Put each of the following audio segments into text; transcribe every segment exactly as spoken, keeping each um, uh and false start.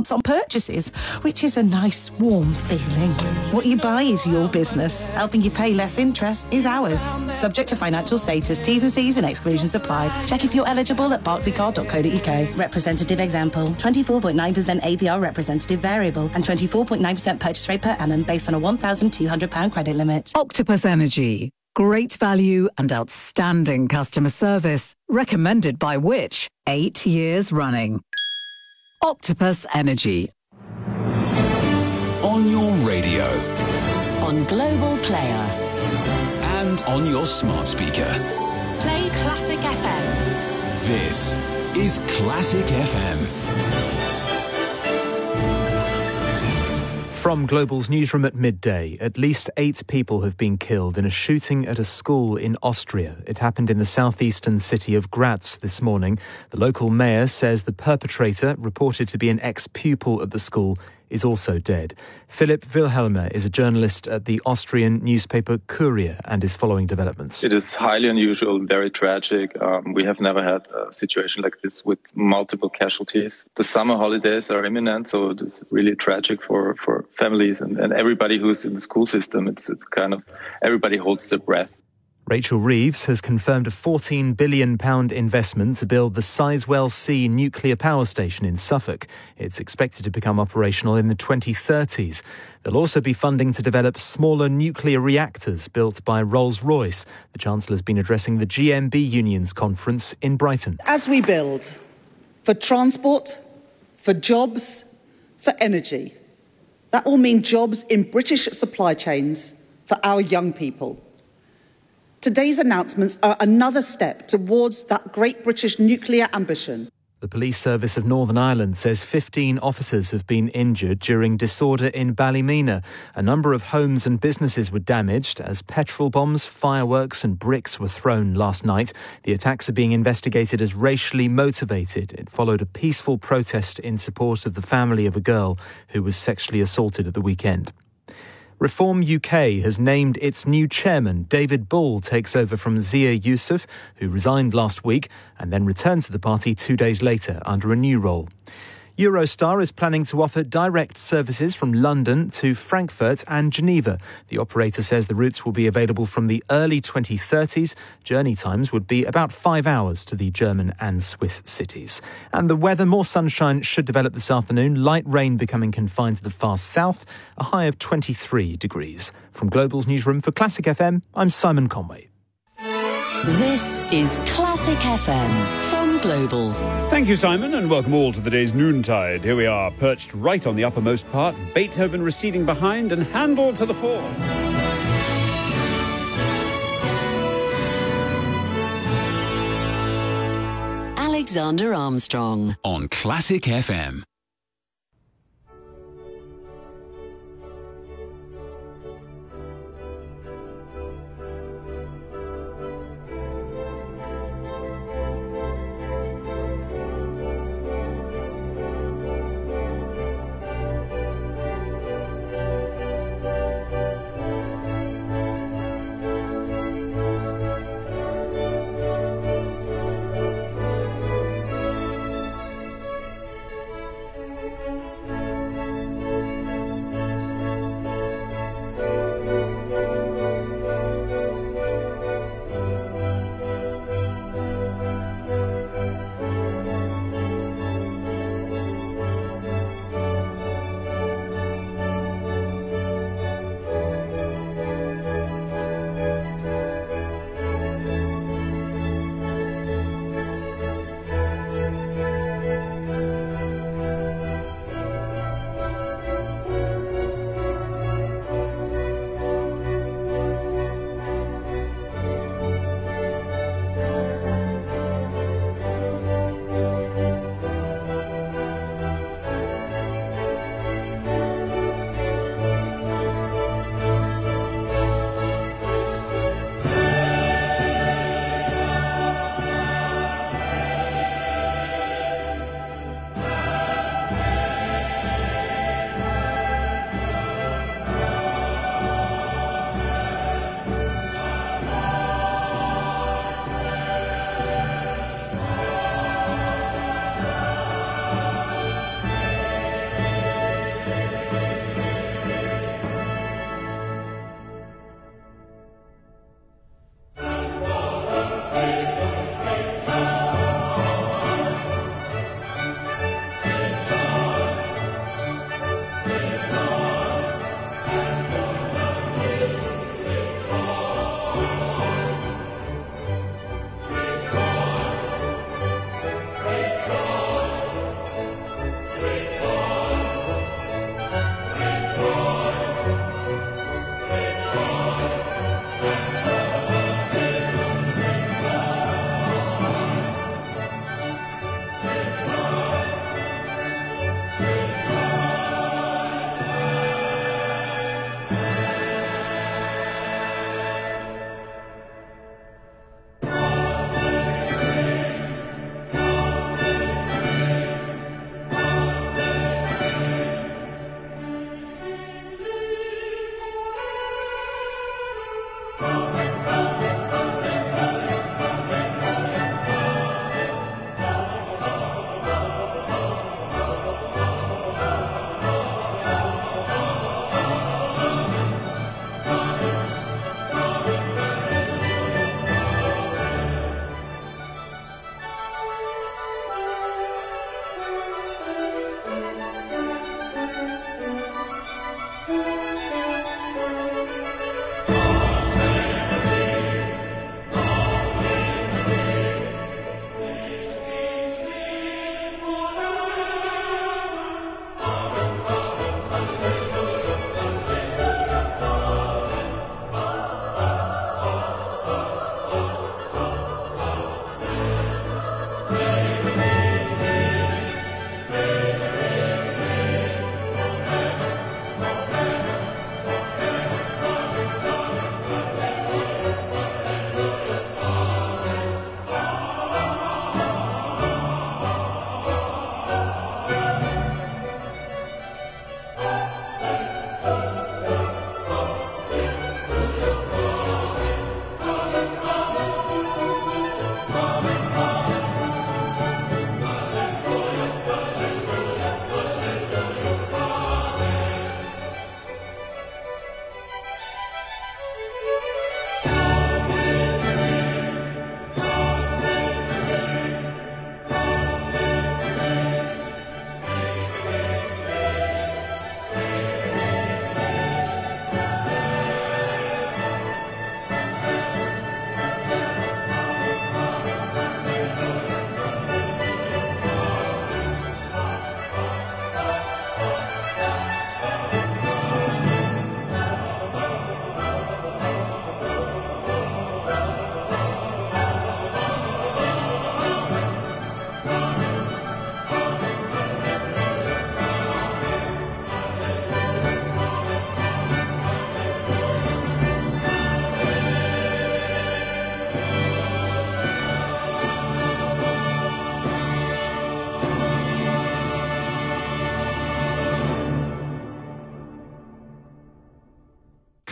discounts on purchases, which is a nice, warm feeling. What you buy is your business. Helping you pay less interest is ours. Subject to financial status, T's and C's and exclusions apply. Check if you're eligible at barclaycard dot co dot uk. Representative example, twenty-four point nine percent A P R representative variable and twenty-four point nine percent purchase rate per annum based on a one thousand two hundred pounds credit limit. Octopus Energy. Great value and outstanding customer service. Recommended by Which? Eight years running. Octopus Energy. On your radio. On Global Player. And on your smart speaker. Play Classic F M. This is Classic F M. From Global's newsroom at midday, at least eight people have been killed in a shooting at a school in Austria. It happened in the southeastern city of Graz this morning. The local mayor says the perpetrator, reported to be an ex-pupil at the school, is also dead. Philipp Wilhelmer is a journalist at the Austrian newspaper Kurier and is following developments. It is highly unusual, very tragic. Um, we have never had a situation like this with multiple casualties. The summer holidays are imminent, so this is really tragic for, for families and, and everybody who's in the school system. It's, it's kind of, everybody holds their breath. Rachel Reeves has confirmed a fourteen billion pounds investment to build the Sizewell C nuclear power station in Suffolk. It's expected to become operational in the twenty thirties. There'll also be funding to develop smaller nuclear reactors built by Rolls-Royce. The Chancellor's been addressing the G M B Union's conference in Brighton. As we build for transport, for jobs, for energy, that will mean jobs in British supply chains for our young people. Today's announcements are another step towards that great British nuclear ambition. The Police Service of Northern Ireland says fifteen officers have been injured during disorder in Ballymena. A number of homes and businesses were damaged as petrol bombs, fireworks and bricks were thrown last night. The attacks are being investigated as racially motivated. It followed a peaceful protest in support of the family of a girl who was sexually assaulted at the weekend. Reform U K has named its new chairman. David Bull takes over from Zia Yusuf, who resigned last week and then returned to the party two days later under a new role. Eurostar is planning to offer direct services from London to Frankfurt and Geneva. The operator says the routes will be available from the early twenty thirties. Journey times would be about five hours to the German and Swiss cities. And the weather, more sunshine should develop this afternoon. Light rain becoming confined to the far south. A high of twenty-three degrees. From Global's newsroom for Classic F M, I'm Simon Conway. This is Classic F M from Global. Thank you, Simon, and welcome all to the day's noontide. Here we are, perched right on the uppermost part, Beethoven receding behind and Handel to the fore. Alexander Armstrong on Classic F M.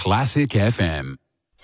Classic F M.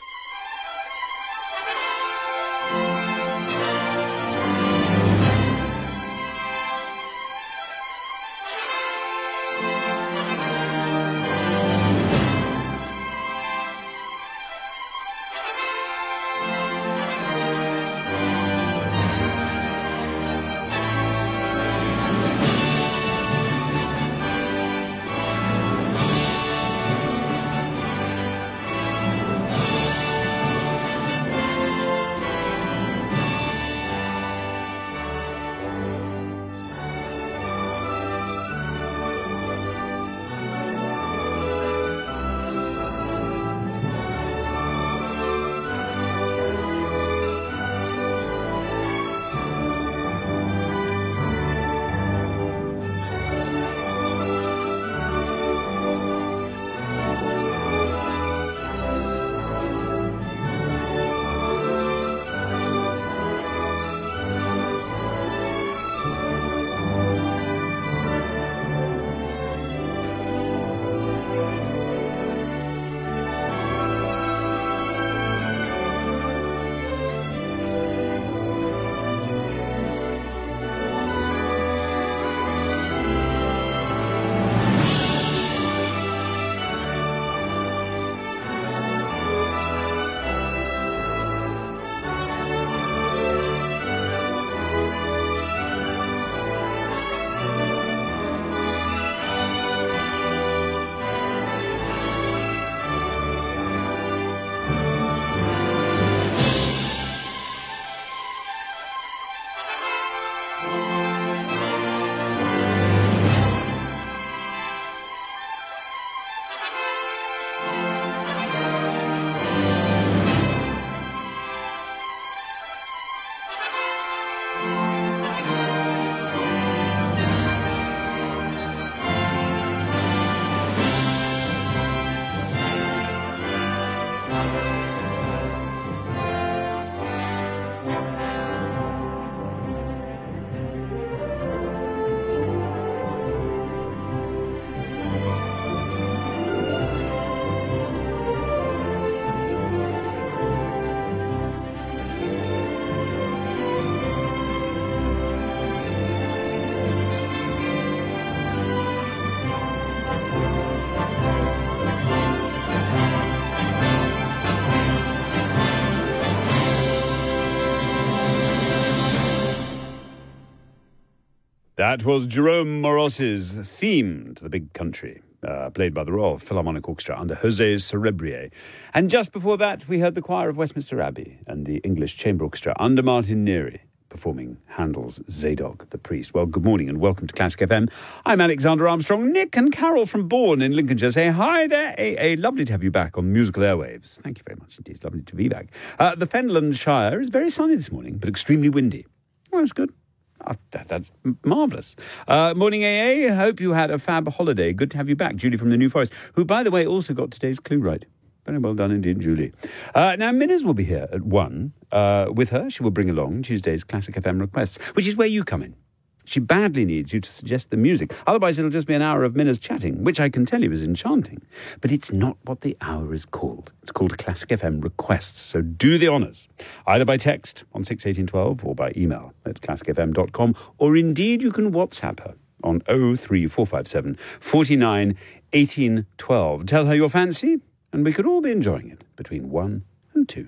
That was Jerome Moros's theme to The Big Country, uh, played by the Royal Philharmonic Orchestra under José Cerebrier. And just before that, we heard the choir of Westminster Abbey and the English Chamber Orchestra under Martin Neary performing Handel's Zadok the Priest. Well, good morning and welcome to Classic F M. I'm Alexander Armstrong. Nick and Carol from Bourne in Lincolnshire say hi there. A, a lovely to have you back on musical airwaves. Thank you very much indeed. It's lovely to be back. Uh, the Fenland Shire is very sunny this morning, but extremely windy. Well, that's good. Oh, that, that's marvellous. Uh, morning, A A. Hope you had a fab holiday. Good to have you back. Julie from the New Forest, who, by the way, also got today's clue right. Very well done indeed, Julie. Uh, now, Minners will be here at one. Uh, with her, she will bring along Tuesday's Classic F M requests, which is where you come in. She badly needs you to suggest the music. Otherwise, it'll just be an hour of Minners chatting, which I can tell you is enchanting. But it's not what the hour is called. It's called a Classic F M request. So do the honours, either by text on six eighteen twelve or by email at classic f m dot com, or indeed you can WhatsApp her on oh three four five seven, four nine, one eight one two. Tell her your fancy, and we could all be enjoying it between one and two.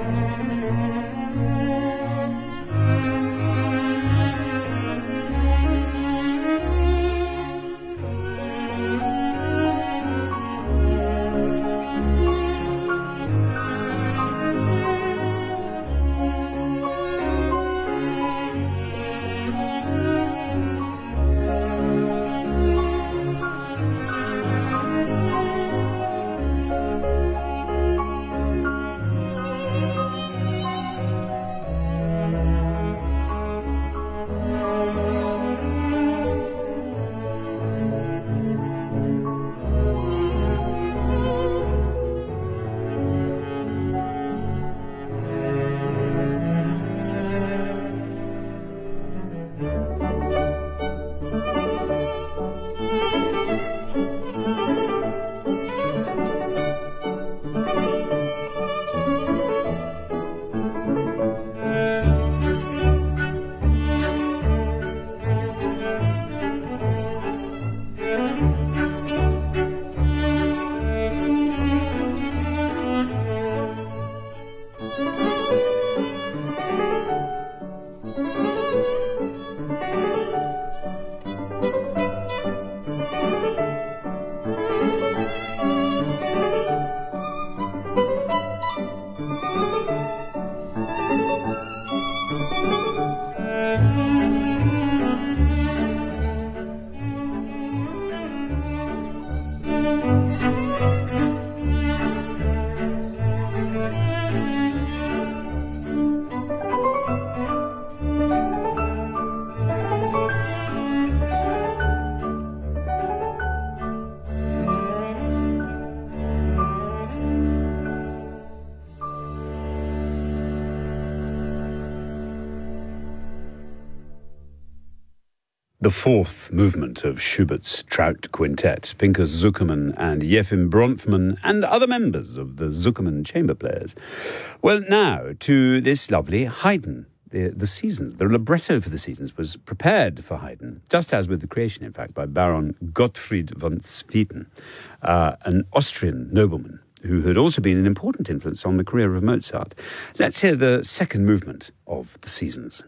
The fourth movement of Schubert's Trout Quintet, Pinchas Zukerman and Yefim Bronfman and other members of the Zukerman Chamber Players. Well, now to this lovely Haydn. The, the Seasons, the libretto for the Seasons was prepared for Haydn, just as with the Creation, in fact, by Baron Gottfried von Swieten, uh, an Austrian nobleman who had also been an important influence on the career of Mozart. Let's hear the second movement of the Seasons.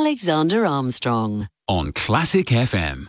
Alexander Armstrong. On Classic F M.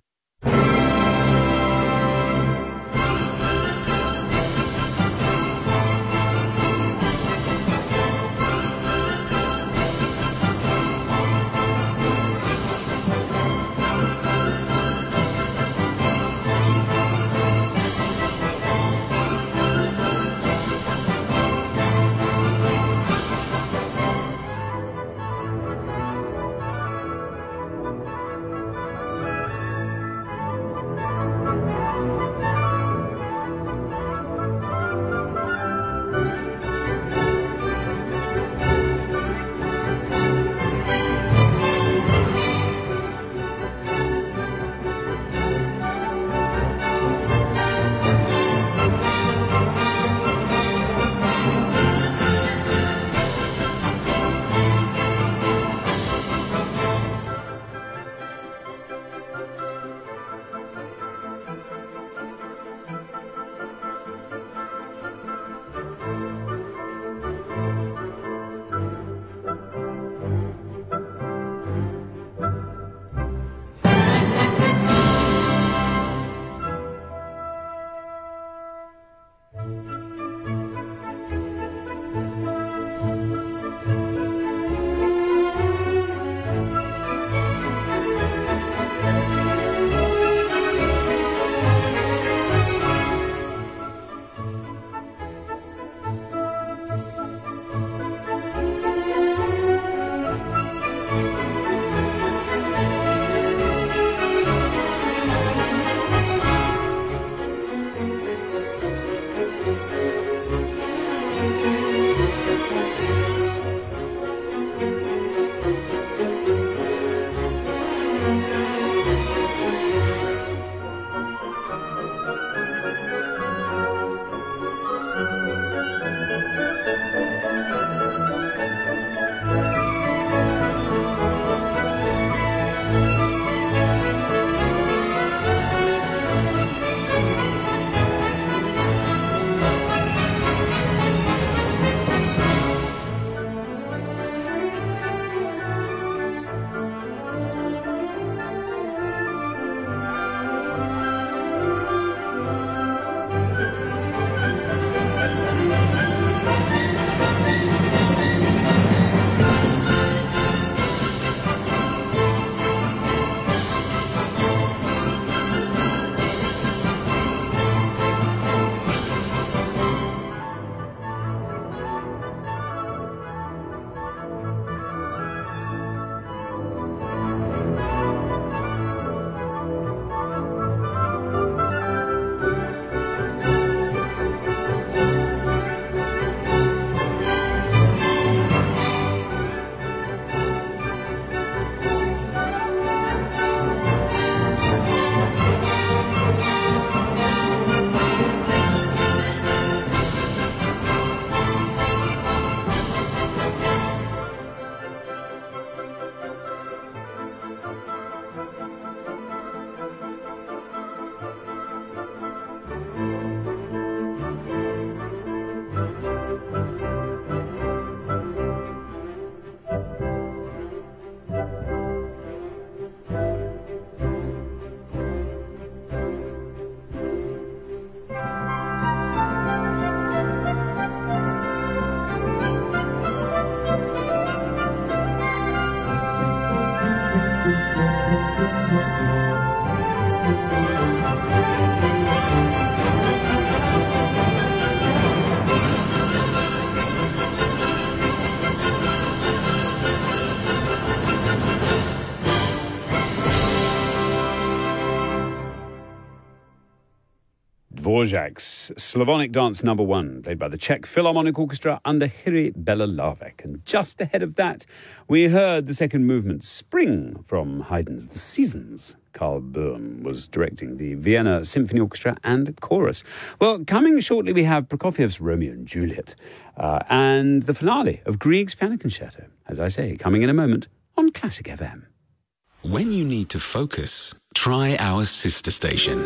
Dvorak's Slavonic Dance Number One, played by the Czech Philharmonic Orchestra under Jiří Bělohlávek. And just ahead of that, we heard the second movement, Spring, from Haydn's The Seasons. Karl Böhm was directing the Vienna Symphony Orchestra and chorus. Well, coming shortly, we have Prokofiev's Romeo and Juliet uh, and the finale of Grieg's Piano Concerto. As I say, coming in a moment on Classic F M. When you need to focus, try our sister station,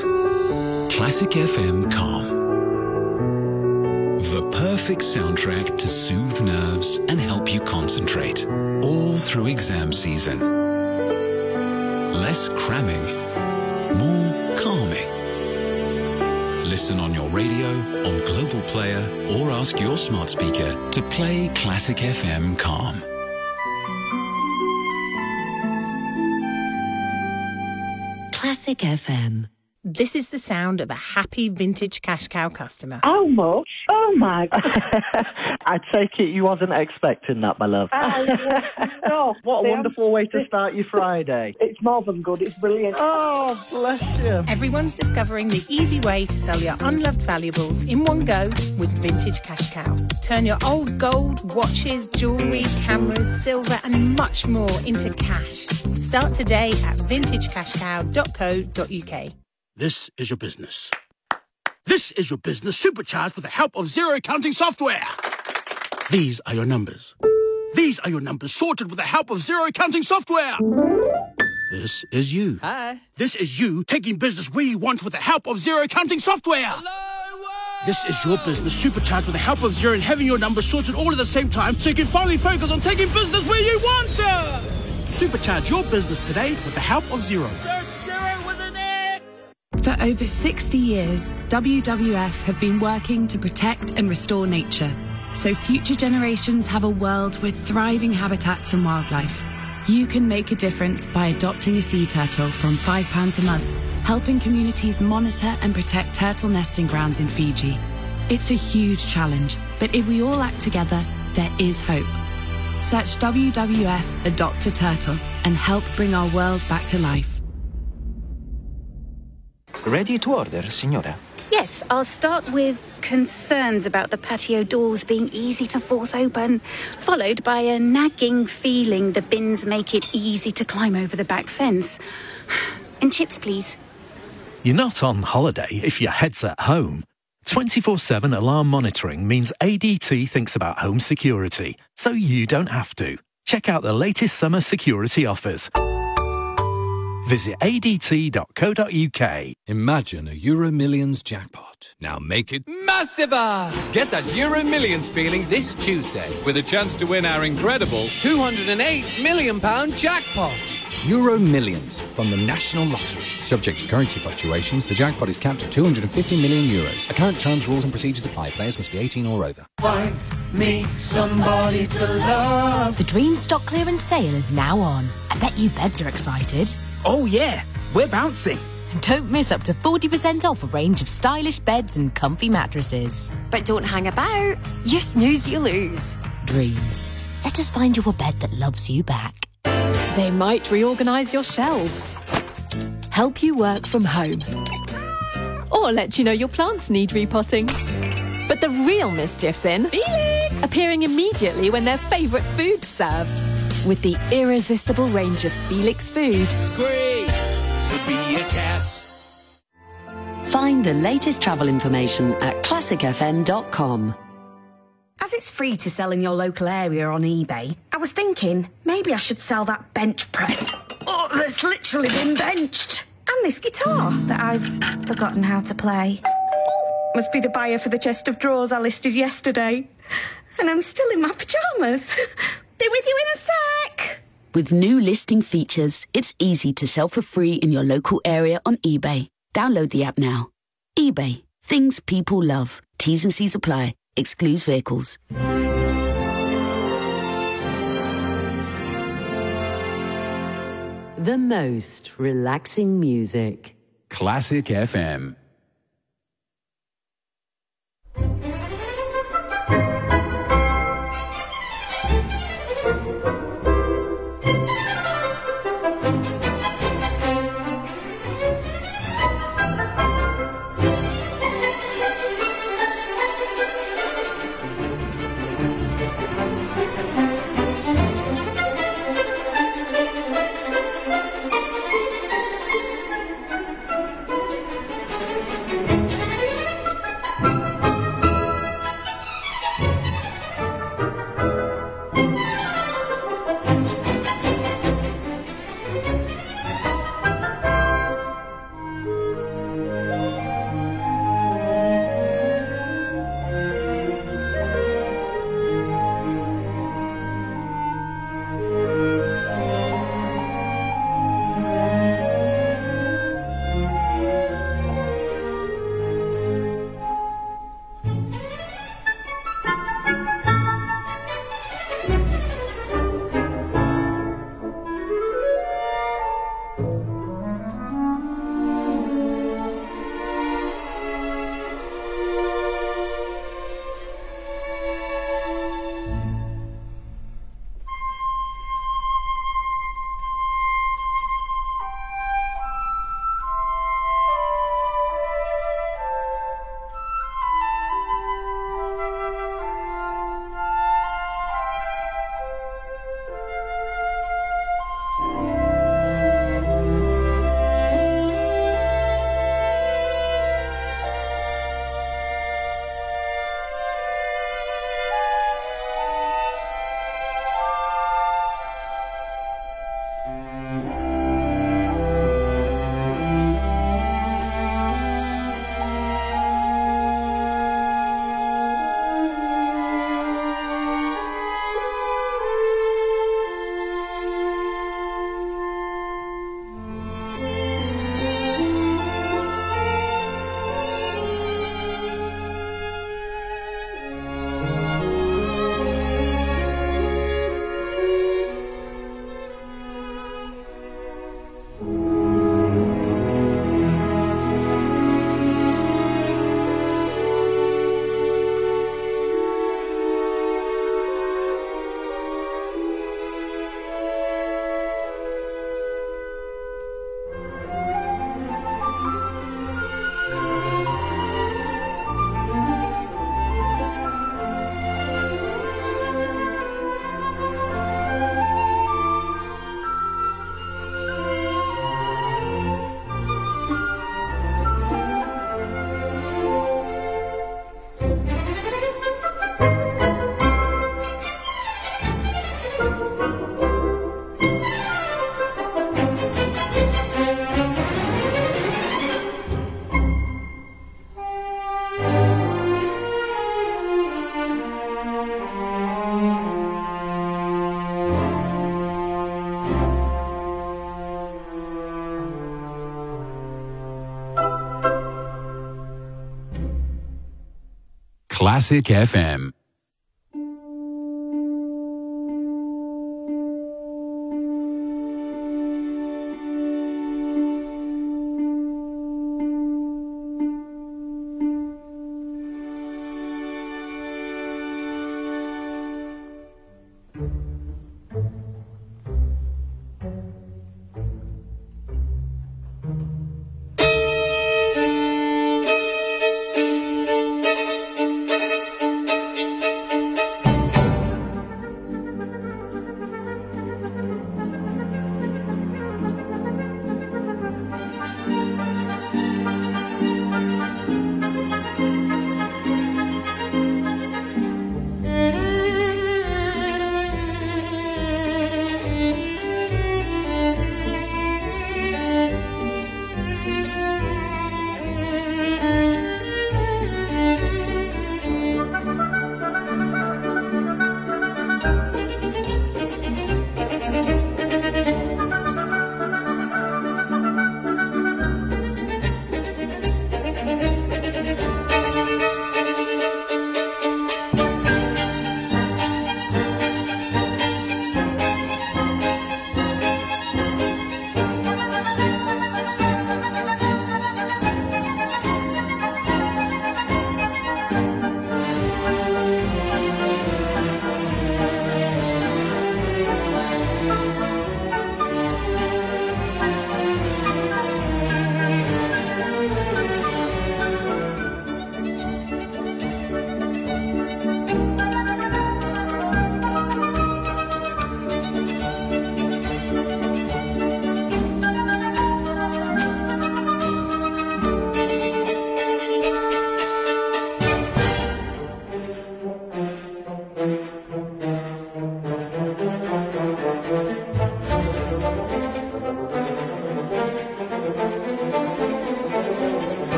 Classic F M Calm. The perfect soundtrack to soothe nerves and help you concentrate, all through exam season. Less cramming, more calming. Listen on your radio, on Global Player, or ask your smart speaker to play Classic F M Calm. Classic F M. This is the sound of a happy vintage cash cow customer. How much? Oh, my God. I take it you wasn't expecting that, my love. Uh, no. What a See, wonderful I'm, way to start your Friday. It's more than good. It's brilliant. Oh, bless you. Everyone's discovering the easy way to sell your unloved valuables in one go with Vintage Cash Cow. Turn your old gold, watches, jewellery, cameras, silver and much more into cash. Start today at vintage cash cow dot co dot uk. This is your business. This is your business supercharged with the help of zero accounting software. These are your numbers. These are your numbers sorted with the help of zero accounting software. This is you. Hi. This is you taking business where you want with the help of zero accounting software. Hello, this is your business supercharged with the help of zero and having your numbers sorted all at the same time so you can finally focus on taking business where you want to. Supercharge your business today with the help of Zero. Search Zero with an X. For over sixty years, W W F have been working to protect and restore nature, so future generations have a world with thriving habitats and wildlife. You can make a difference by adopting a sea turtle from five pounds a month, helping communities monitor and protect turtle nesting grounds in Fiji. It's a huge challenge, but if we all act together, there is hope. Search W W F Adopt a Turtle and help bring our world back to life. Ready to order, signora? Yes, I'll start with concerns about the patio doors being easy to force open, followed by a nagging feeling the bins make it easy to climb over the back fence. And chips, please. You're not on holiday if your head's at home. twenty-four seven alarm monitoring means A D T thinks about home security, so you don't have to. Check out the latest summer security offers. Visit A D T dot co dot uk. Imagine a Euro Millions jackpot. Now make it massiver! Get that Euro Millions feeling this Tuesday with a chance to win our incredible two hundred eight million pounds jackpot. Euro Millions from the National Lottery. Subject to currency fluctuations, the jackpot is capped at two hundred fifty million euros. Account terms, rules and procedures apply. Players must be eighteen or over. Find me somebody to love. The Dream Stock Clearance sale is now on. I bet you beds are excited. Oh yeah, we're bouncing. Don't miss up to forty percent off a range of stylish beds and comfy mattresses. But don't hang about. You snooze, you lose. Dreams. Let us find you a bed that loves you back. They might reorganise your shelves, help you work from home, or let you know your plants need repotting. But the real mischief's in Felix! Appearing immediately when their favourite food's served. With the irresistible range of Felix food. It's great to be a cat. Find the latest travel information at classic f m dot com. As it's free to sell in your local area on eBay, I was thinking maybe I should sell that bench press. Oh, that's literally been benched. And this guitar that I've forgotten how to play. Oh, must be the buyer for the chest of drawers I listed yesterday. And I'm still in my pyjamas. Be with you in a sec. With new listing features, it's easy to sell for free in your local area on eBay. Download the app now. eBay. Things people love. T's and C's apply. Excludes vehicles. The most relaxing music. Classic F M. Classic F M.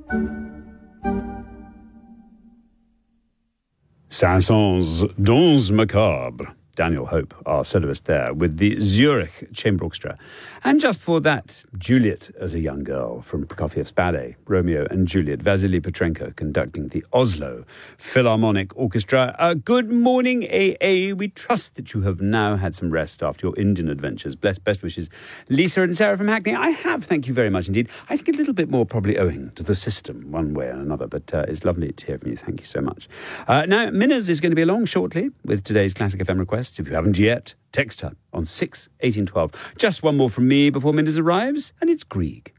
Saint-Saëns Danse Macabre. Daniel Hope, our soloist there, with the Zurich Chamber Orchestra. And just for that, Juliet as a young girl from Prokofiev's ballet, Romeo and Juliet, Vasily Petrenko conducting the Oslo Philharmonic Orchestra. Uh, good morning, A A. We trust that you have now had some rest after your Indian adventures. Bless, best wishes, Lisa and Sarah from Hackney. I have, thank you very much indeed. I think a little bit more probably owing to the system, one way or another, but uh, it's lovely to hear from you. Thank you so much. Uh, now, Minna's is going to be along shortly with today's Classic F M requests. If you haven't yet, text her on six eighteen twelve. Just one more from me before Minna's arrives, and it's Grieg.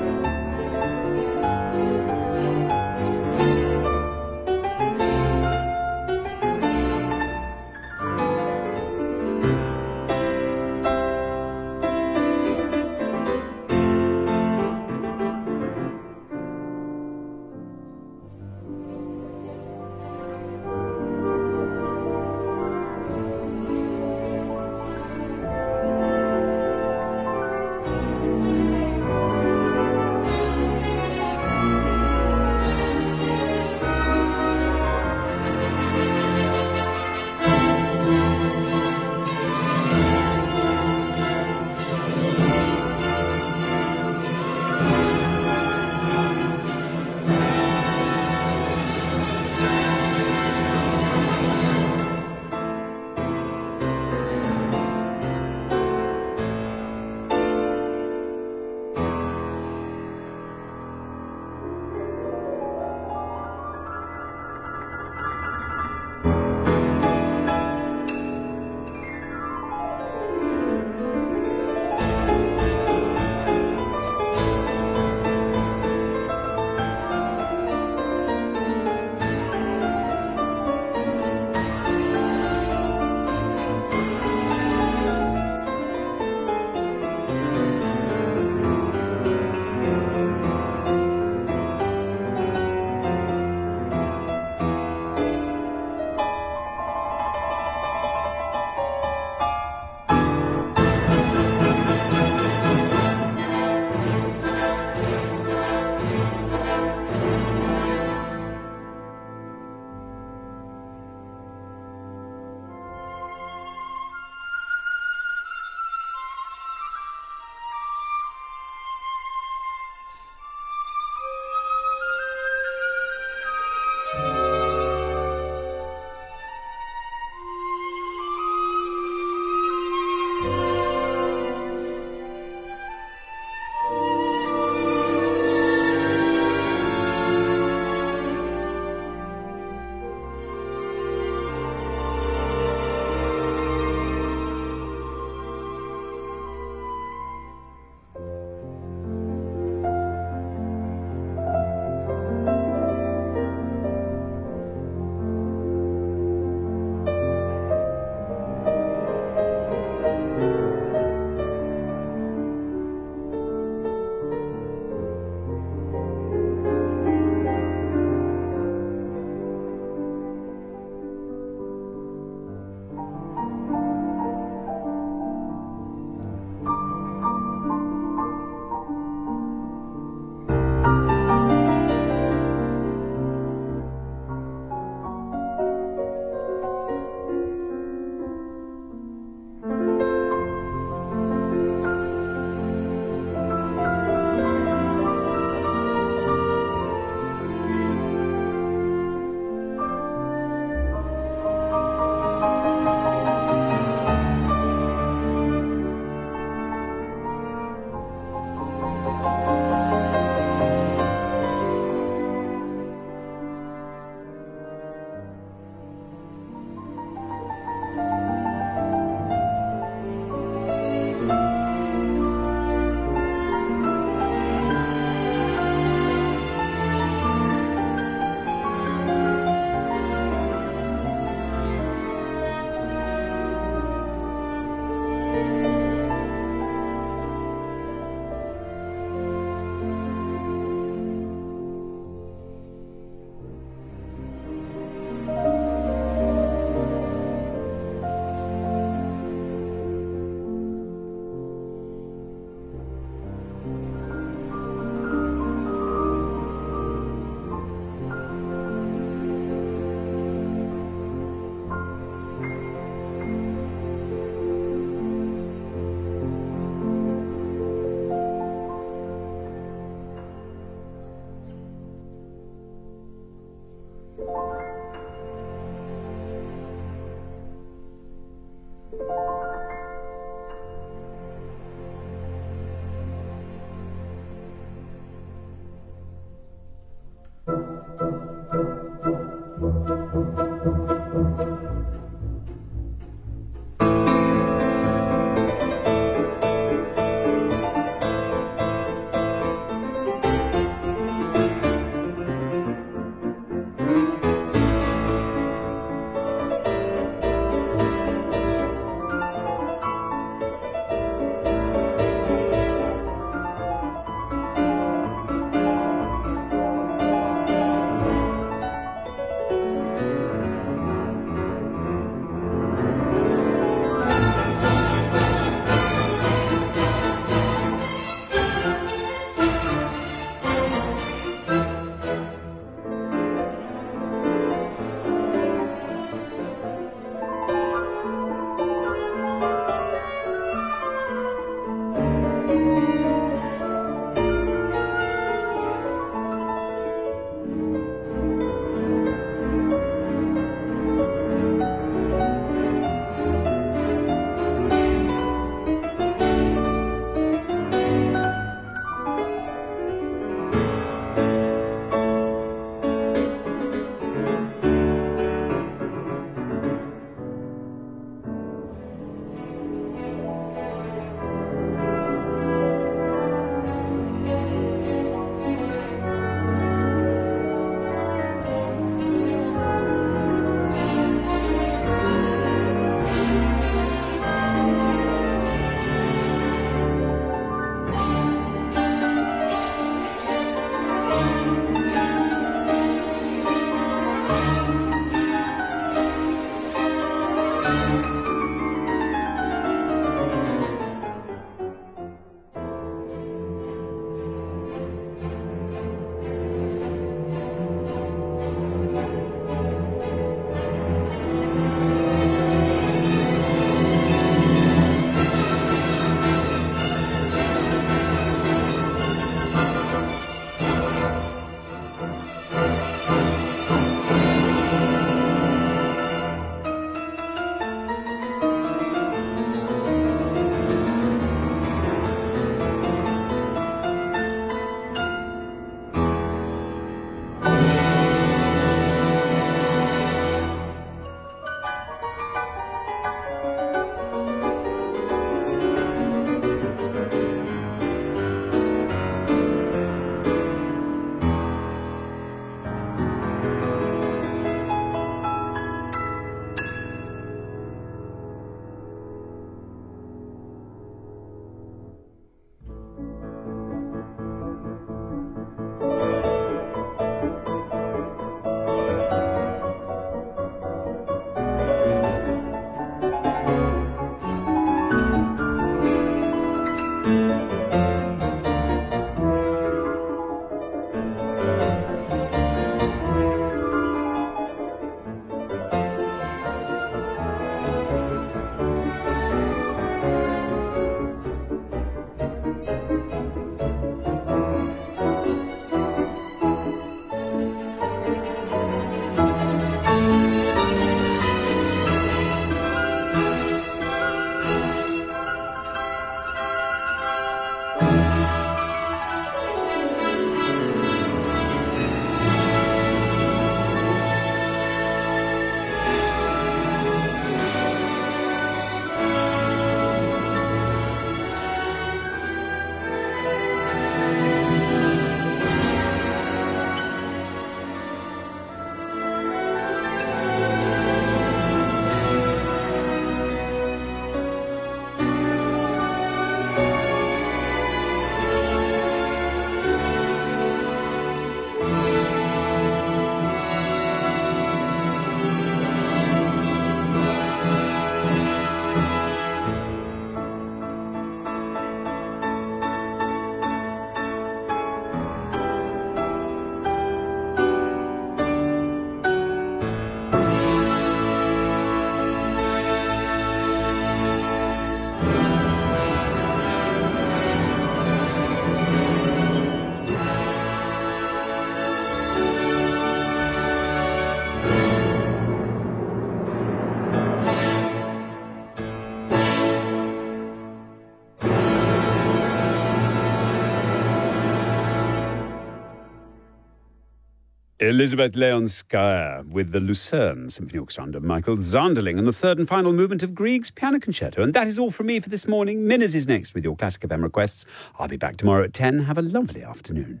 Elisabeth Leonskaya with the Lucerne Symphony Orchestra under Michael Zanderling and the third and final movement of Grieg's Piano Concerto. And that is all from me for this morning. Minners is next with your Classic F M requests. I'll be back tomorrow at ten. Have a lovely afternoon.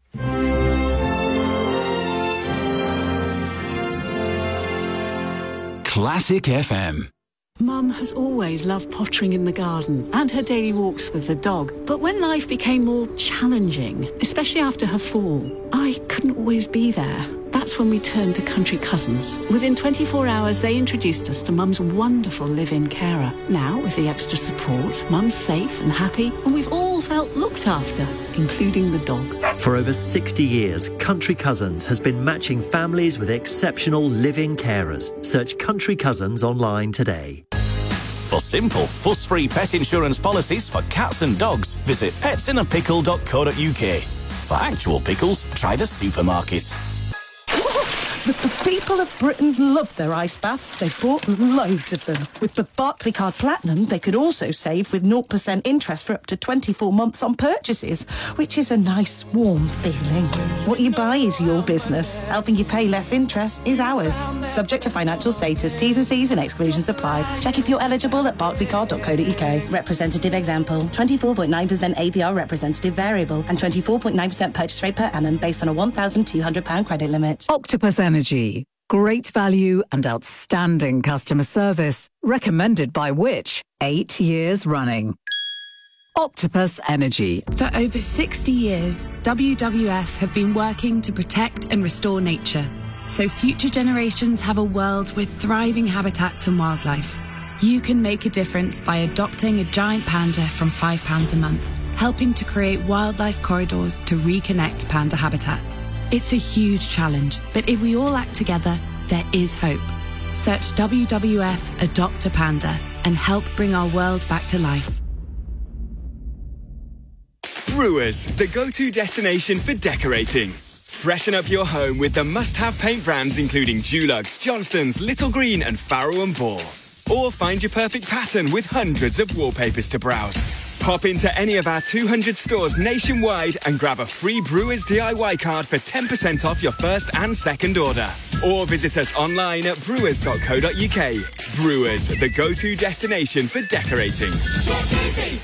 Classic F M. Mum has always loved pottering in the garden and her daily walks with the dog. But when life became more challenging, especially after her fall, I couldn't always be there. That's when we turned to Country Cousins. Within twenty-four hours, they introduced us to Mum's wonderful live-in carer. Now, with the extra support, Mum's safe and happy, and we've all felt looked after, including the dog. For over sixty years, Country Cousins has been matching families with exceptional live-in carers. Search Country Cousins online today. For simple, fuss-free pet insurance policies for cats and dogs, visit pets in a pickle dot co dot uk. For actual pickles, try the supermarket. The, the people of Britain love their ice baths. They've bought loads of them. With the Barclaycard Platinum, they could also save with zero percent interest for up to twenty-four months on purchases, which is a nice, warm feeling. What you buy is your business. Helping you pay less interest is ours. Subject to financial status, T's and C's and exclusions apply. Check if you're eligible at barclaycard dot co dot uk. Representative example, twenty-four point nine percent A P R representative variable and twenty-four point nine percent purchase rate per annum based on a one thousand two hundred pounds credit limit. Octopus Energy. Great value and outstanding customer service. Recommended by which? Eight years running. Octopus Energy. For over sixty years, W W F have been working to protect and restore nature, so future generations have a world with thriving habitats and wildlife. You can make a difference by adopting a giant panda from five pounds a month, helping to create wildlife corridors to reconnect panda habitats. It's a huge challenge, but if we all act together, there is hope. Search W W F Adopt a Panda and help bring our world back to life. Brewers, the go-to destination for decorating. Freshen up your home with the must-have paint brands including Dulux, Johnston's, Little Green and Farrow and Ball. Or find your perfect pattern with hundreds of wallpapers to browse. Pop into any of our two hundred stores nationwide and grab a free Brewers D I Y card for ten percent off your first and second order. Or visit us online at brewers dot co dot uk. Brewers, the go-to destination for decorating. Get easy.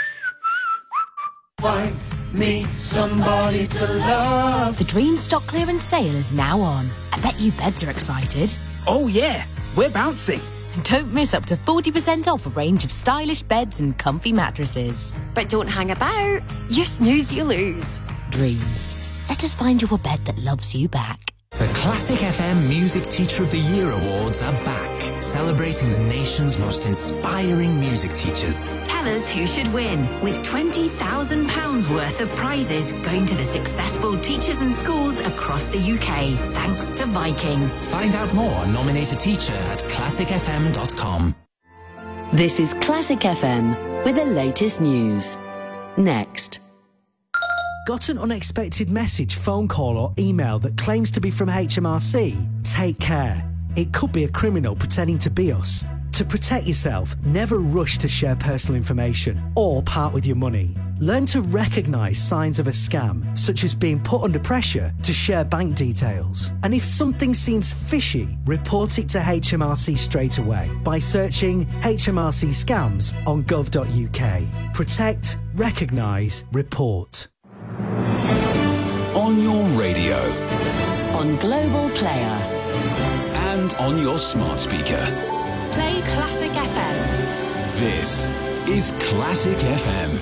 Find me somebody to love. The Dream Stock Clearance Sale is now on. I bet you beds are excited. Oh yeah, we're bouncing. Don't miss up to forty percent off a range of stylish beds and comfy mattresses. But don't hang about. You snooze, you lose. Dreams. Let us find you a bed that loves you back. The Classic F M Music Teacher of the Year Awards are back, celebrating the nation's most inspiring music teachers. Tell us who should win, with twenty thousand pounds worth of prizes going to the successful teachers and schools across the U K, thanks to Viking. Find out more and nominate a teacher at classic f m dot com. This is Classic F M with the latest news. Next. Got an unexpected message, phone call or email that claims to be from H M R C? Take care. It could be a criminal pretending to be us. To protect yourself, never rush to share personal information or part with your money. Learn to recognise signs of a scam, such as being put under pressure to share bank details. And if something seems fishy, report it to H M R C straight away by searching H M R C scams on gov dot u k. Protect, recognise, report. On your radio. On Global Player. And on your smart speaker. Play Classic F M. This is Classic F M.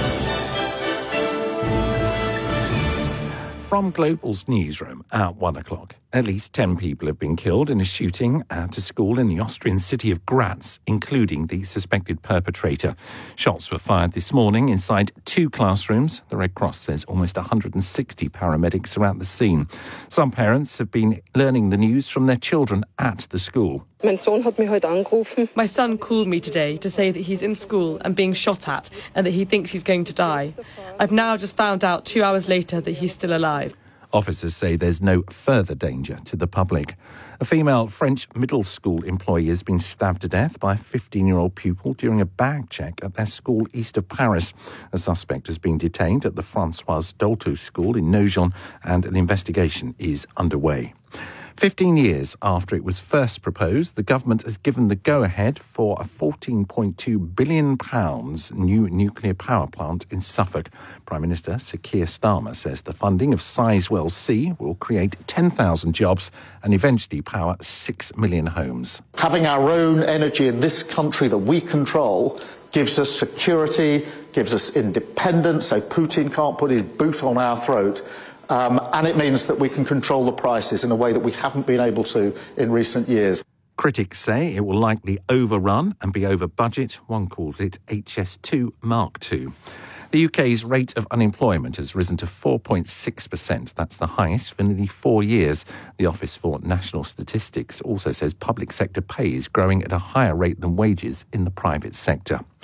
From Global's newsroom at one o'clock, at least ten people have been killed in a shooting at a school in the Austrian city of Graz, including the suspected perpetrator. Shots were fired this morning inside two classrooms. The Red Cross says almost one hundred sixty paramedics are at the scene. Some parents have been learning the news from their children at the school. My son called me today to say that he's in school and being shot at and that he thinks he's going to die. I've now just found out two hours later that he's still alive. Officers say there's no further danger to the public. A female French middle school employee has been stabbed to death by a fifteen-year-old pupil during a bag check at their school east of Paris. A suspect has been detained at the Françoise Dolto school in Nogent, and an investigation is underway. Fifteen years after it was first proposed, the government has given the go-ahead for a fourteen point two billion pounds new nuclear power plant in Suffolk. Prime Minister Sir Keir Starmer says the funding of Sizewell C will create ten thousand jobs and eventually power six million homes. Having our own energy in this country that we control gives us security, gives us independence, so Putin can't put his boot on our throat. Um, and it means that we can control the prices in a way that we haven't been able to in recent years. Critics say it will likely overrun and be over budget. One calls it H S two Mark two. The U K's rate of unemployment has risen to four point six percent. That's the highest for nearly four years. The Office for National Statistics also says public sector pay is growing at a higher rate than wages in the private sector.